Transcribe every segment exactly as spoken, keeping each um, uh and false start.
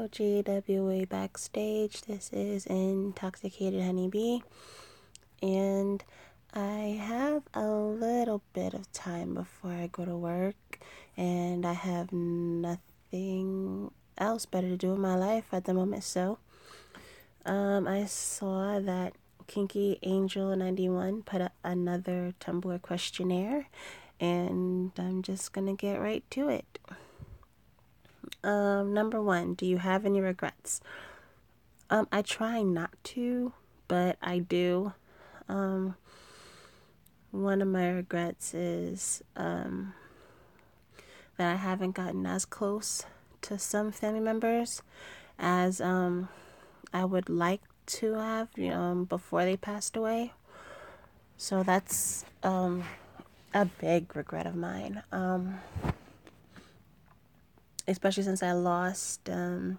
G W A Backstage. This is Intoxicated Honeybee, and I have a little bit of time before I go to work, and I have nothing else better to do in my life at the moment. So, um, I saw that Kinky Angel ninety-one put up another Tumblr questionnaire, and I'm just gonna get right to it. Um, number one, do you have any regrets? Um, I try not to, but I do. Um, one of my regrets is um, that I haven't gotten as close to some family members as um, I would like to have, you know, um, before they passed away. So that's um, a big regret of mine, um, especially since I lost um,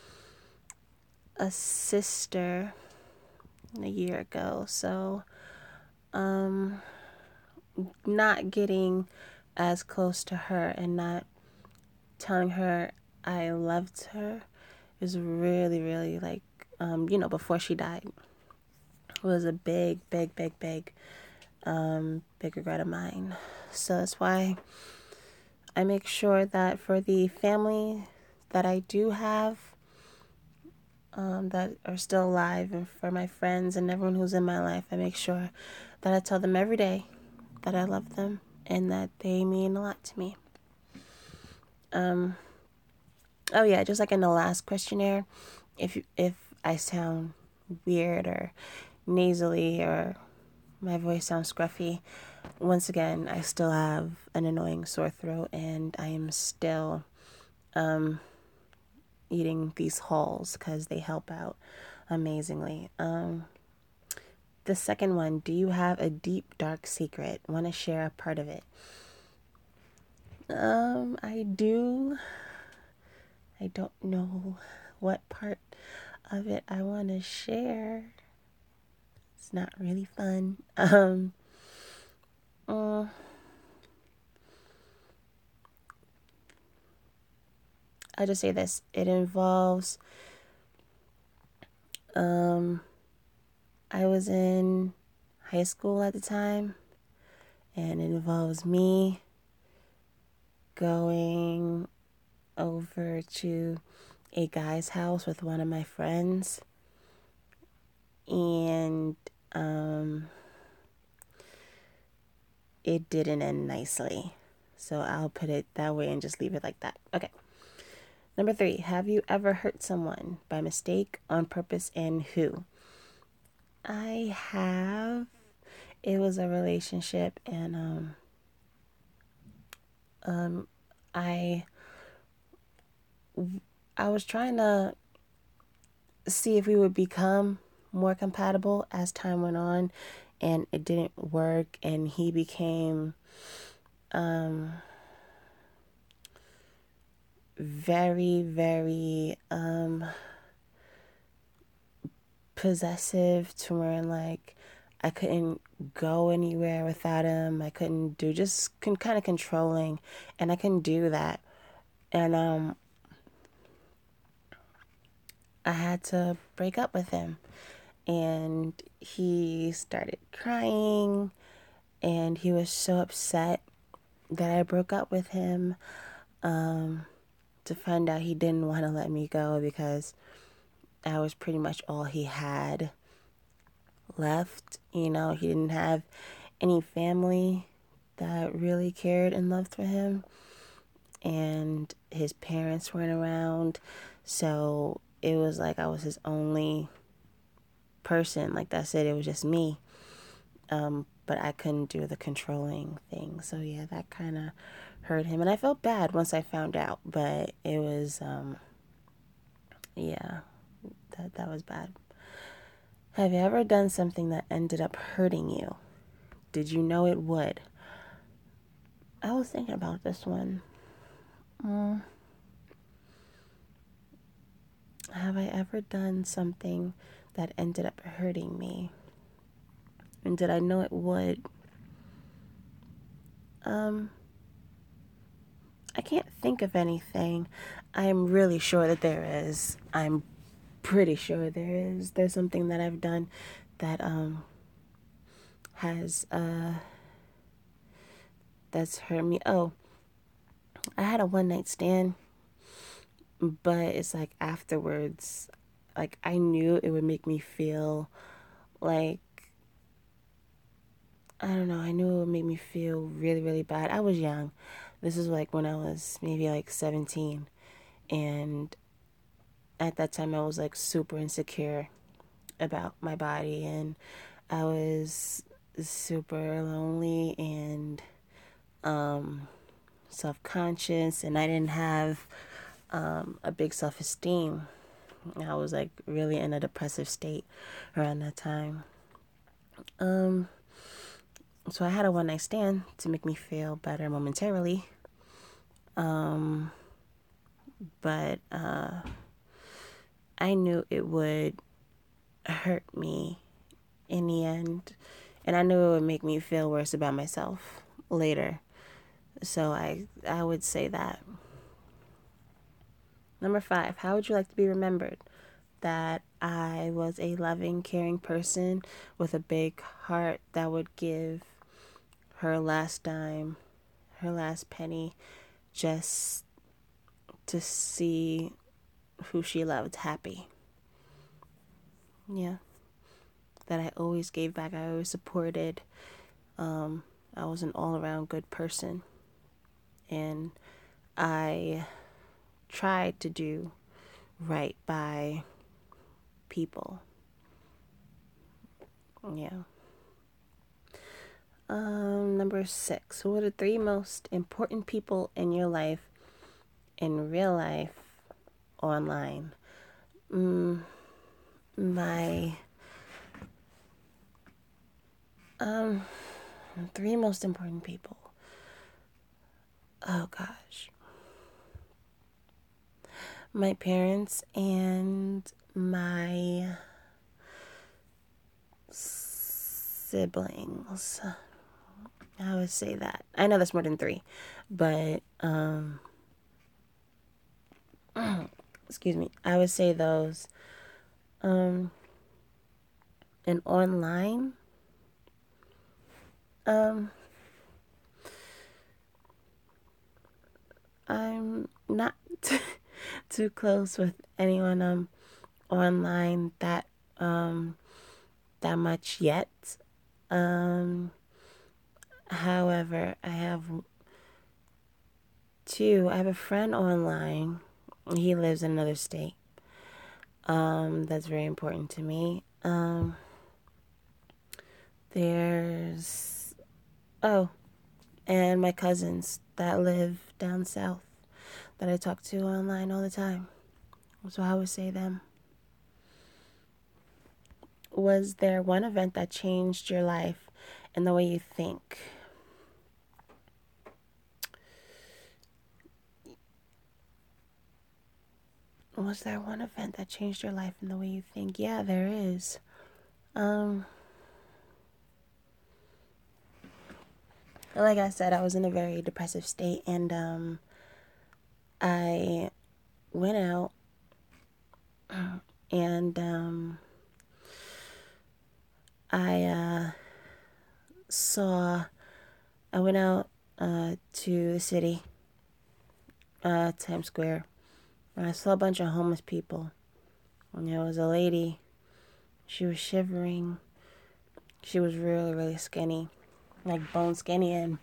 a sister a year ago. So um, not getting as close to her and not telling her I loved her is really, really like, um, you know, before she died, was a big, big, big, big, um, big regret of mine. So that's why I make sure that for the family that I do have, um, that are still alive, and for my friends and everyone who's in my life, I make sure that I tell them every day that I love them and that they mean a lot to me. Um, oh yeah, just like in the last questionnaire, if if I sound weird or nasally or my voice sounds scruffy, once again, I still have an annoying sore throat and I am still um, eating these Halls because they help out amazingly. Um, the second one, do you have a deep, dark secret? Want to share a part of it? Um, I do. I don't know what part of it I want to share. It's not really fun. Um, uh, I'll just say this. It involves, um, I was in high school at the time, and it involves me going over to a guy's house with one of my friends, and um, it didn't end nicely. So I'll put it that way and just leave it like that. Okay. Number three, have you ever hurt someone by mistake, on purpose, and who? I have. It was a relationship, and um, um, I, I was trying to see if we would become more compatible as time went on, and it didn't work, and he became um, very, very um, possessive to where like I couldn't go anywhere without him. I couldn't do, just con- kind of controlling, and I couldn't do that. And um, I had to break up with him. And he started crying, and he was so upset that I broke up with him, um, to find out he didn't want to let me go because I was pretty much all he had left. You know, he didn't have any family that really cared and loved for him, and his parents weren't around, so it was like I was his only person. Like that's it, it was just me. Um, but I couldn't do the controlling thing. So yeah, that kind of hurt him. And I felt bad once I found out, but it was, um, yeah, that, that was bad. Have you ever done something that ended up hurting you? Did you know it would? I was thinking about this one. Mm, have I ever done something that ended up hurting me? And did I know it would? Um, I can't think of anything. I'm really sure that there is. I'm pretty sure there is. There's something that I've done that um has uh that's hurt me. Oh, I had a one night stand, but it's like afterwards, like I knew it would make me feel like, I don't know, I knew it would make me feel really, really bad. I was young. This is like when I was maybe like seventeen. And at that time, I was like super insecure about my body. And I was super lonely and um, self conscious. And I didn't have um, a big self esteem. I was like really in a depressive state around that time. Um, so I had a one night stand to make me feel better momentarily. Um, but uh, I knew it would hurt me in the end, and I knew it would make me feel worse about myself later. So I I would say that. Number five, how would you like to be remembered? That I was a loving, caring person with a big heart that would give her last dime, her last penny, just to see who she loved happy. Yeah. That I always gave back. I always supported. Um, I was an all around good person. And I tried to do right by people. Yeah. Um, number six. Who are the three most important people in your life, in real life, online? Mm, my um three most important people. Oh gosh. My parents and my siblings. I would say that. I know that's more than three, but um excuse me. I would say those. Um and online, um I'm not too close with anyone um online that um that much yet. Um however, I have two. I have a friend online. He lives in another state. Um that's very important to me. Um there's oh, and my cousins that live down south that I talk to online all the time. So I would say them. Was there one event that changed your life and the way you think? Was there one event that changed your life and the way you think? Yeah, there is. Um, like I said, I was in a very depressive state, and um, I went out and um, I uh, saw. I went out uh, to the city, uh, Times Square, and I saw a bunch of homeless people. And there was a lady. She was shivering. She was really, really skinny, like bone skinny, and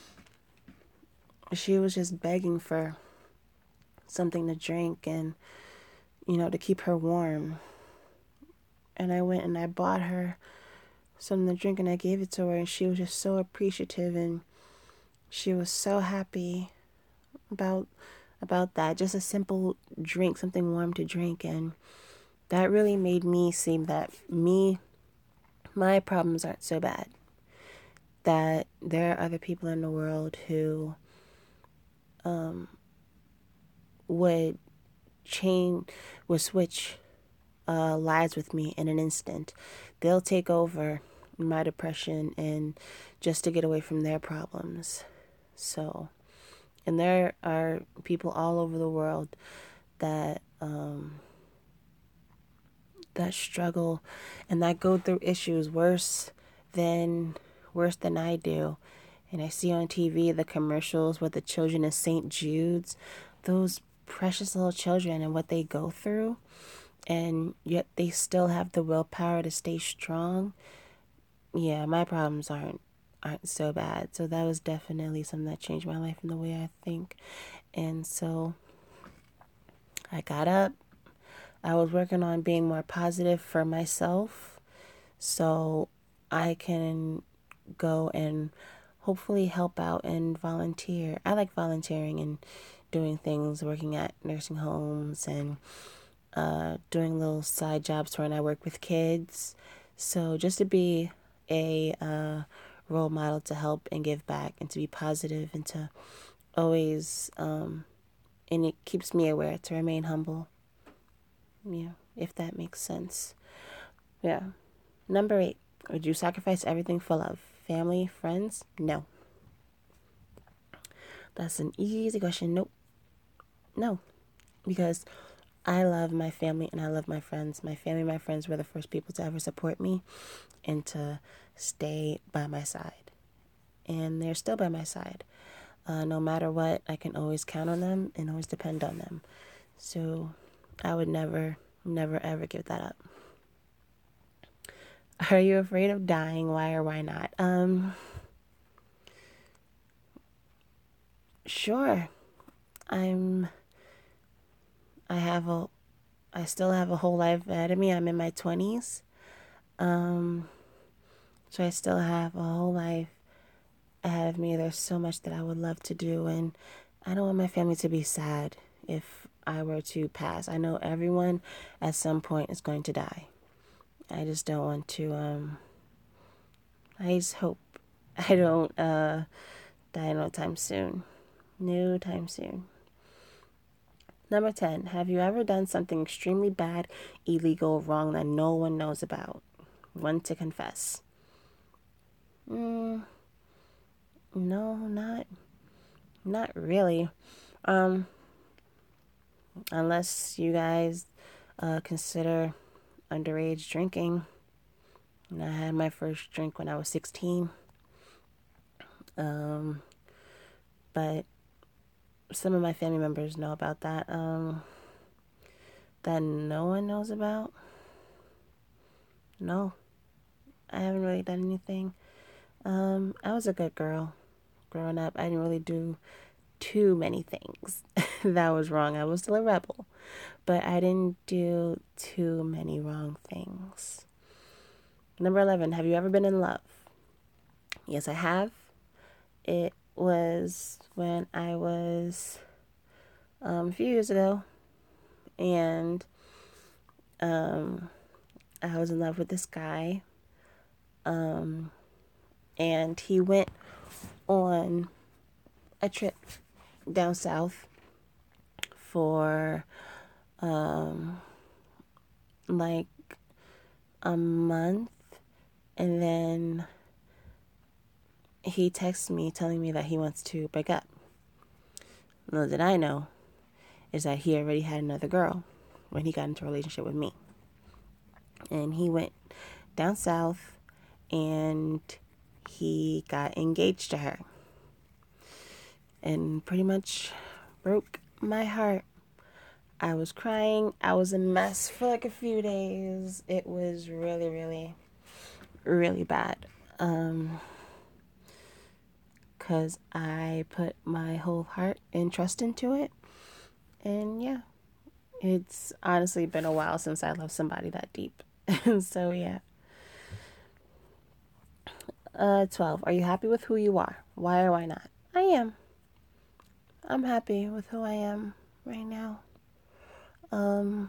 she was just begging for something to drink and, you know, to keep her warm. And I went and I bought her something to drink and I gave it to her, and she was just so appreciative, and she was so happy about about that. Just a simple drink, something warm to drink, and that really made me seem that me my problems aren't so bad. That there are other people in the world who um would change, would switch uh, lives with me in an instant. They'll take over my depression and just to get away from their problems. So And there are people all over the world that um, that struggle and that go through issues worse than worse than I do. And I see on T V the commercials with the children in Saint Jude's, those precious little children and what they go through, and yet they still have the willpower to stay strong. Yeah, my problems aren't aren't so bad. So that was definitely something that changed my life in the way I think. And so I got up. I was working on being more positive for myself so I can go and hopefully help out and volunteer. I like volunteering and doing things, working at nursing homes and uh, doing little side jobs when I work with kids. So just to be a uh, role model to help and give back and to be positive and to always, um, and it keeps me aware to remain humble. Yeah, if that makes sense. Yeah. Number eight, would you sacrifice everything for love? Family, friends? No. That's an easy question. Nope. No. Because I love my family and I love my friends. My family and my friends were the first people to ever support me and to stay by my side. And they're still by my side. Uh, no matter what, I can always count on them and always depend on them. So I would never, never, ever give that up. Are you afraid of dying? Why or why not? Um, sure. I'm, I have a, I still have a whole life ahead of me. I'm in my twenties. Um, so I still have a whole life ahead of me. There's so much that I would love to do. And I don't want my family to be sad if I were to pass. I know everyone at some point is going to die. I just don't want to, um, I just hope I don't, uh, die no time soon. No time soon. Number ten, have you ever done something extremely bad, illegal, wrong that no one knows about? One to confess. Mm, no, not, not really. Um, unless you guys uh, consider underage drinking. And I had my first drink when I was sixteen. Um, but some of my family members know about that. Um, that no one knows about. No, I haven't really done anything. Um, I was a good girl growing up. I didn't really do too many things that was wrong. I was still a rebel, but I didn't do too many wrong things. Number eleven, have you ever been in love? Yes, I have. It was when I was um, a few years ago, and um, I was in love with this guy, um, and he went on a trip down south for um, like a month, and then he texted me telling me that he wants to break up. Little did I know is that he already had another girl when he got into a relationship with me. And he went down south and he got engaged to her. And pretty much broke my heart. I was crying. I was a mess for like a few days. It was really, really, really bad. Um, because I put my whole heart and trust into it. And yeah, it's honestly been a while since I loved somebody that deep. So yeah. Uh, twelve. Are you happy with who you are? Why or why not? I am. I'm happy with who I am right now. Um,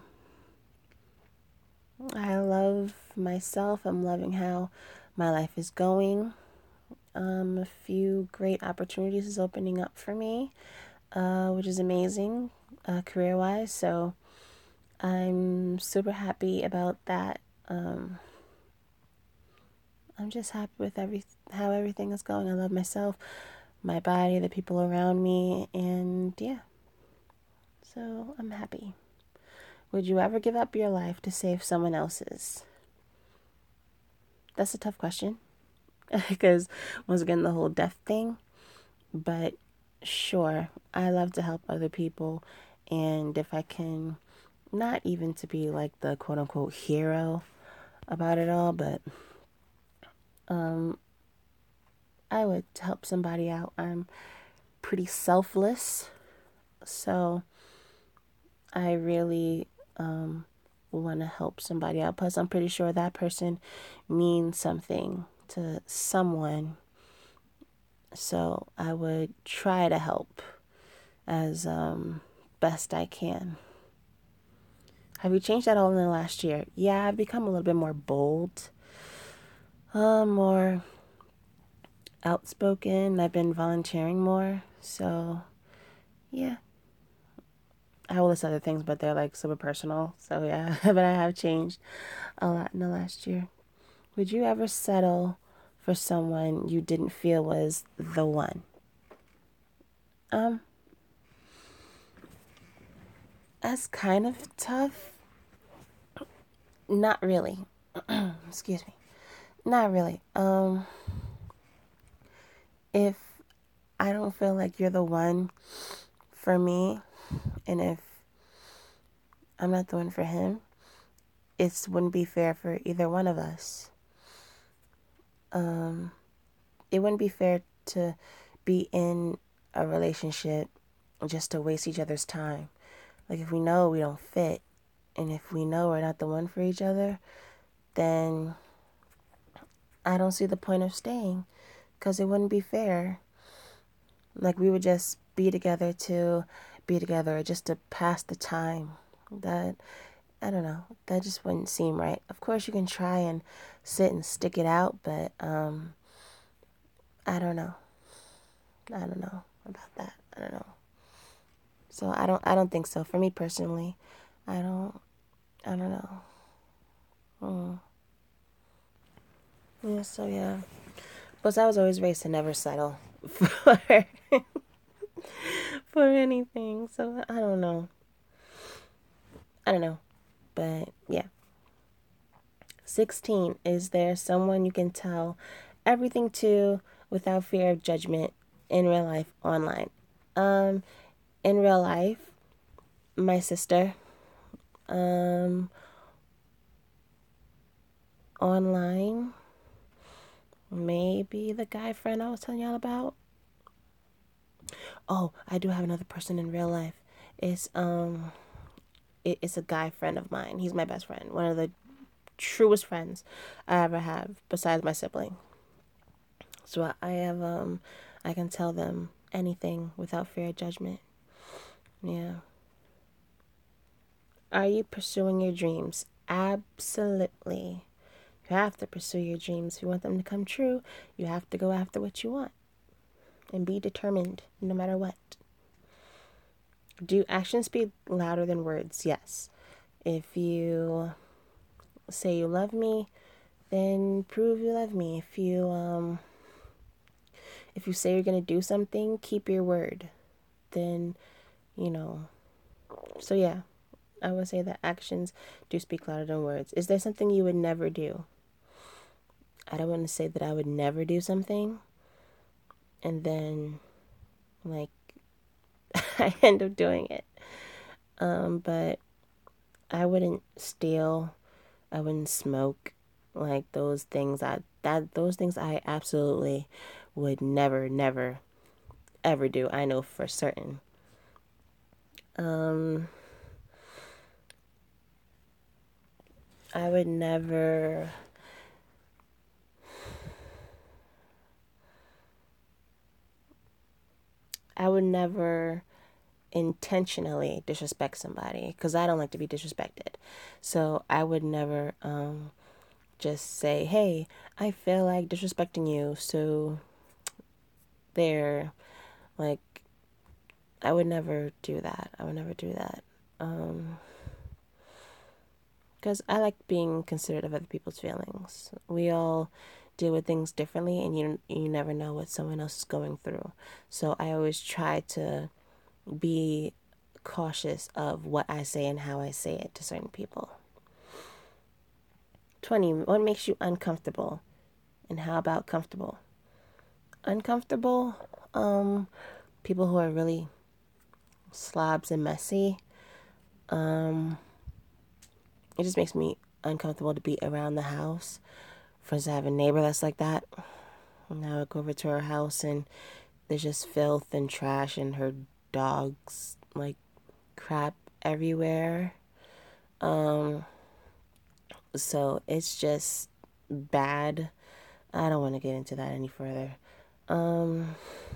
I love myself. I'm loving how my life is going. Um, a few great opportunities is opening up for me, uh, which is amazing, uh, career-wise. So I'm super happy about that. Um, I'm just happy with every how everything is going. I love myself. my body, the people around me, and yeah. So I'm happy. Would you ever give up your life to save someone else's? That's a tough question because once again, the whole death thing. But sure, I love to help other people, and if I can, not even to be like the quote unquote hero about it all, but um, I would help somebody out. I'm pretty selfless, so I really um, want to help somebody out. Plus, I'm pretty sure that person means something to someone, so I would try to help as um, best I can. Have you changed at all in the last year? Yeah, I've become a little bit more bold, uh, more outspoken. I've been volunteering more. So, yeah. I have list other things, but they're like super personal. So, yeah. But I have changed a lot in the last year. Would you ever settle for someone you didn't feel was the one? Um, that's kind of tough. Not really. Excuse me. Not really. Um, if I don't feel like you're the one for me, and if I'm not the one for him, it wouldn't be fair for either one of us. Um, it wouldn't be fair to be in a relationship just to waste each other's time. Like, if we know we don't fit, and if we know we're not the one for each other, then I don't see the point of staying, because it wouldn't be fair. Like, we would just be together to be together, just to pass the time. That, I don't know, that just wouldn't seem right. Of course, you can try and sit and stick it out, but um, I don't know. I don't know about that. I don't know. So I don't. I don't think so. For me personally, I don't. I don't know. Mm. Yeah. So yeah. Plus, I was always raised to never settle for for anything. So I don't know. I don't know. But yeah. sixteen. Is there someone you can tell everything to without fear of judgment in real life, online? Um, in real life, my sister. Um, online, maybe the guy friend I was telling y'all about. Oh, I do have another person in real life. It's um, it, it's a guy friend of mine. He's my best friend. One of the truest friends I ever have, besides my sibling. So I have um, I can tell them anything without fear of judgment. Yeah. Are you pursuing your dreams? Absolutely. You have to pursue your dreams. If you want them to come true, you have to go after what you want and be determined no matter what. Do actions speak louder than words? Yes. If you say you love me, then prove you love me. If you um if you say you're going to do something, keep your word. Then, you know. So yeah, I would say that actions do speak louder than words. Is there something you would never do? I don't want to say that I would never do something and then like I end up doing it. Um, but I wouldn't steal. I wouldn't smoke. Like those things I that those things I absolutely would never, never, ever do. I know for certain. Um, I would never. I would never intentionally disrespect somebody because I don't like to be disrespected. So I would never um, just say, hey, I feel like disrespecting you. So there, like, I would never do that. I would never do that. Um, because I like being considerate of other people's feelings. We all deal with things differently, and you you never know what someone else is going through. So I always try to be cautious of what I say and how I say it to certain people. twenty. What makes you uncomfortable? And how about comfortable? Uncomfortable, um, people who are really slobs and messy. Um, it just makes me uncomfortable to be around the house. For instance, I have a neighbor that's like that. And I would go over to her house and there's just filth and trash and her dogs, like, crap everywhere. Um, so it's just bad. I don't want to get into that any further. Um,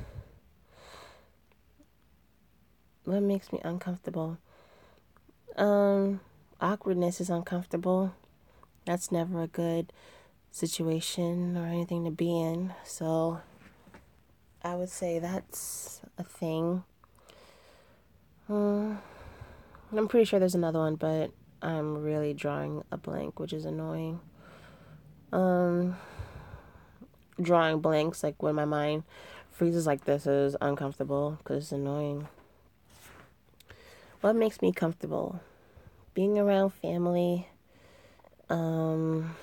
what makes me uncomfortable? Um, awkwardness is uncomfortable. That's never a good situation or anything to be in. So I would say that's a thing. Hmm. I'm pretty sure there's another one, but I'm really drawing a blank, which is annoying. Um, drawing blanks, like when my mind freezes like this, is uncomfortable because it's annoying. What makes me comfortable? Being around family, um,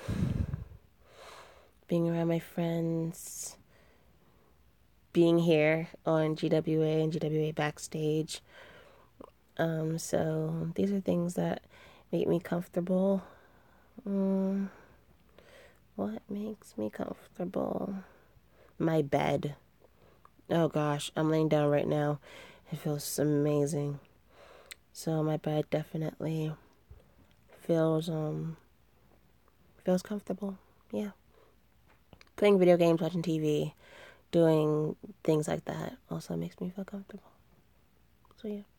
being around my friends, being here on G W A and G W A Backstage. Um, so these are things that make me comfortable. Um, what makes me comfortable? My bed. Oh gosh, I'm laying down right now. It feels amazing. So my bed definitely feels um feels comfortable. Yeah. Playing video games, watching T V, doing things like that also makes me feel comfortable. So yeah.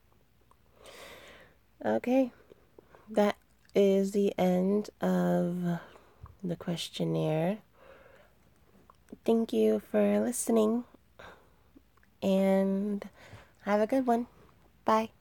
Okay. That is the end of the questionnaire. Thank you for listening and have a good one. Bye.